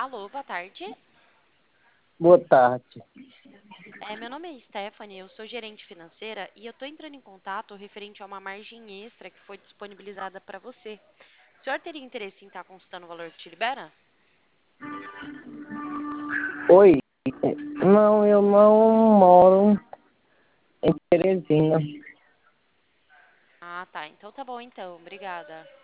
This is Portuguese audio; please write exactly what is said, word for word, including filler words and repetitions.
Alô, boa tarde. Boa tarde. É, meu nome é Stephanie, eu sou gerente financeira e eu estou entrando em contato referente a uma margem extra que foi disponibilizada para você. O senhor teria interesse em estar consultando o valor que te libera? Oi. Não, eu não moro em Teresina. Ah, tá. Então tá bom então. Obrigada.